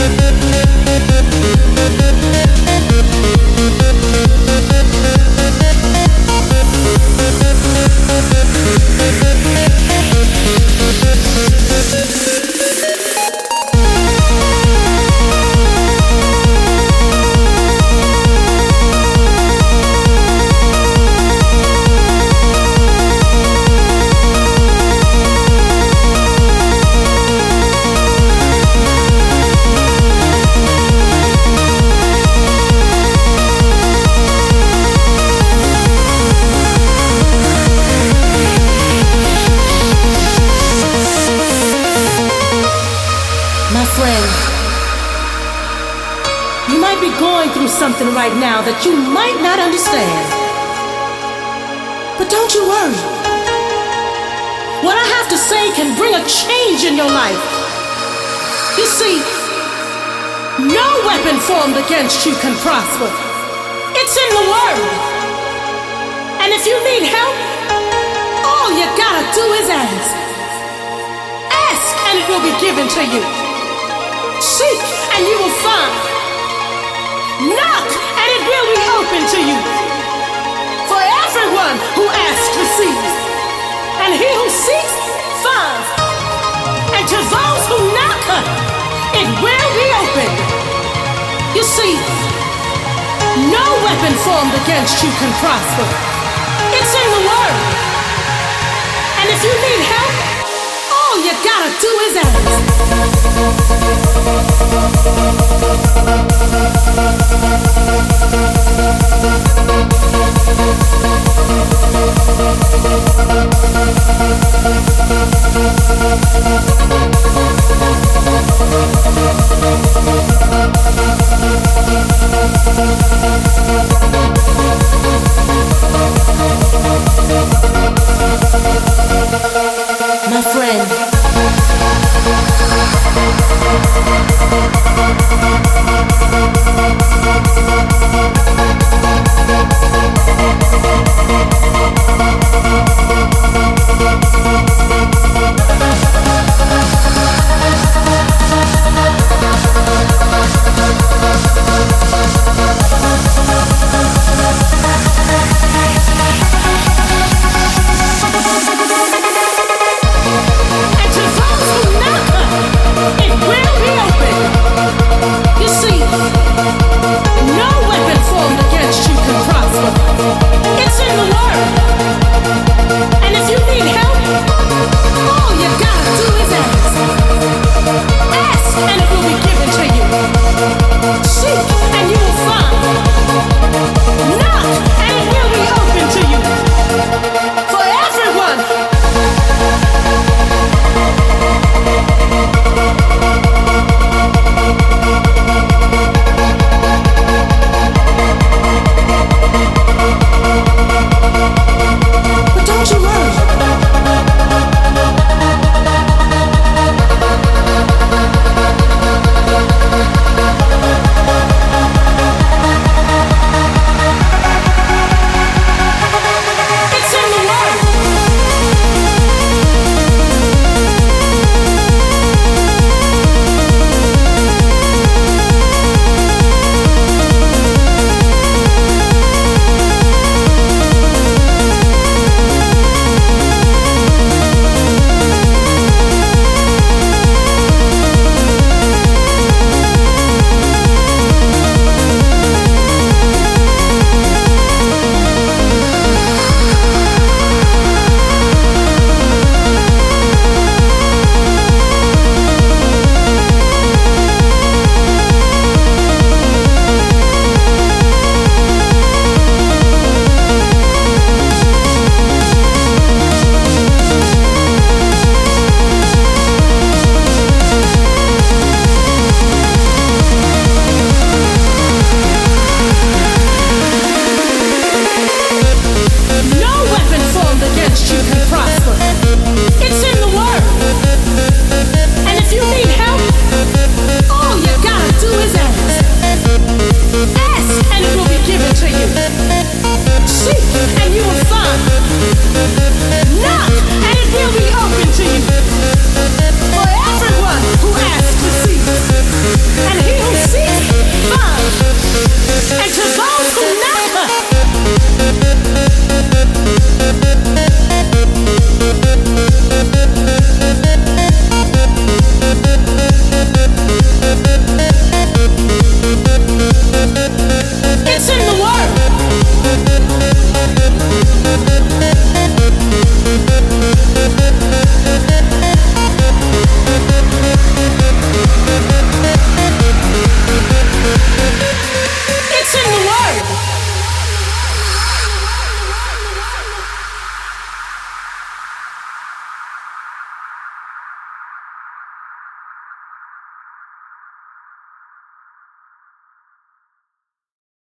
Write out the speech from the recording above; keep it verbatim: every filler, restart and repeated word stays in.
Something right now that you might not understand. But don't you worry. What I have to say can bring a change in your life. You see, no weapon formed against you can prosper. It's in the Word. And if you need help, all you gotta do is ask. Ask and it will be given to you. Seek and you will find. Knock, and it will be open to you. For everyone who asks receives, and he who seeks finds. And to those who knock, it will be opened. You see, no weapon formed against you can prosper. It's in the Word. And if you need help, all you gotta do is ask.